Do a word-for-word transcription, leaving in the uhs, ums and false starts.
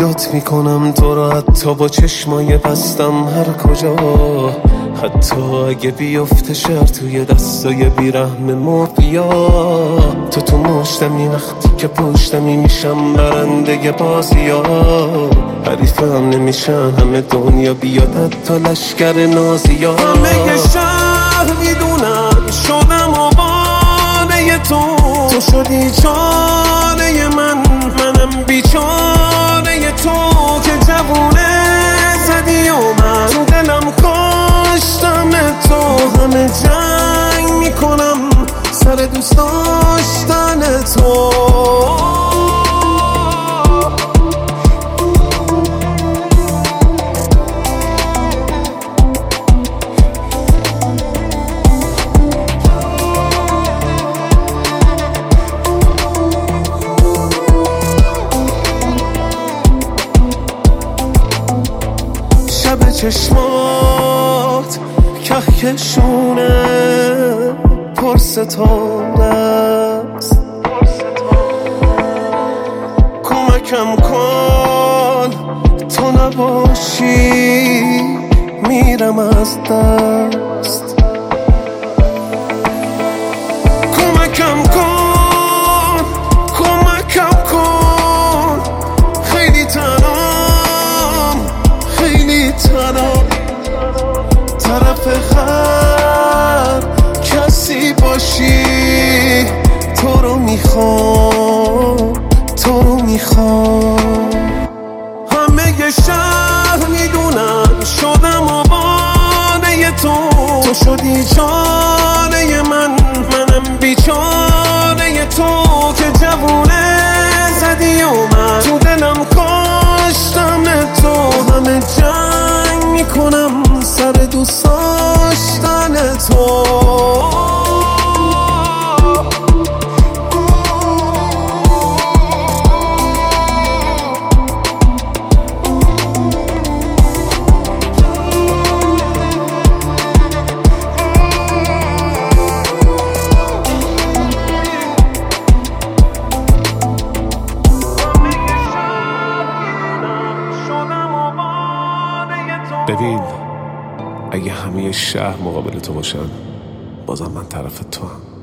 یاد میکنم تو را حتی با چشمای بستم هر کجا، حتی اگه بیفته شهر توی دستای بیرحم مافیا. تو تو مشتمی وقتی که پشتمی میشم برنده بازی ها، حریفم نمیشن همه دنیا بیاد حتی لشکر نازی ها. همه شهر میدونم شدم آواره تو، تو شدی چاره من، منم بیچاره تو که جوونه زدی و من تو دلم کاشتم تو. همه جنگ میکنم سر دوست داشتن تو. شب چشمات کهکشونه پر ستاره است، کمکم کن تو نباشی میرم از دست. کمکم کن کمکم کن خیلی تنام خیلی تنام، طرف خر کسی باشی تو رو میخوام تو رو میخوام. همه شهر میدونم شدم آواره تو، تو شدی چاره من، منم بیچاره تو که جوونه زدی و من تو دلم کاشتم تو. همه جنگ میکنم سر دوست داشتن تو. ببین اگه همه شهر مقابل تو باشن بازم من طرف تو هم.